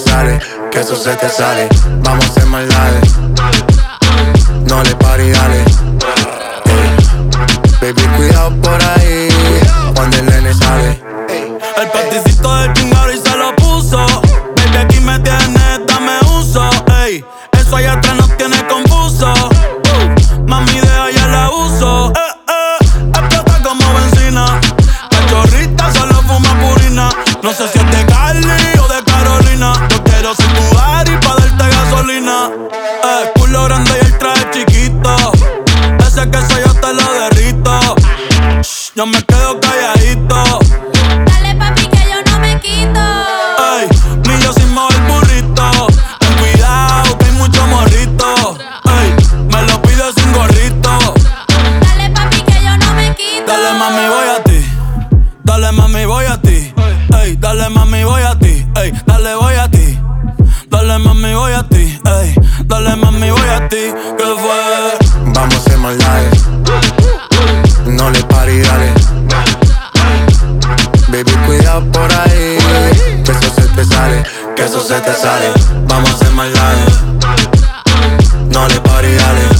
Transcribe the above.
sale, que eso se te sale. Vamos a hacer maldades, no le pari, dale. Baby, cuidado por ahí, cuando el nene sale. El paticito del chingado y se lo puso. Baby, aquí me tienes, dame uso. Ey, eso allá atrás nos tiene confuso. Mami, deja ya la uso. Explota como benzina. Cachorrita solo fuma purina. No sé si es de Cali o de Carolina. Yo quiero ser tu daddy pa' darte gasolina. Culo grande y el traje chiquito. Ese queso yo te lo derrito. Shh, yo me quedo calladito. Dale papi que yo no me quito. Ey, ni yo sin mover burrito. Ten cuidado que hay mucho morrito. Ey, me lo pido sin gorrito. Dale papi que yo no me quito. Dale mami voy a ti. Dale mami voy a ti. Ey, dale mami voy a ti. Ey, dale voy a ti. Dale mami voy a ti. Ey, dale mami voy a ti. ¿Qué fue? Vamos a hacer maldades, no le pari, dale. Baby, cuidado por ahí, que eso se te sale, que eso se te sale. Vamos a hacer maldades, no le pari, dale.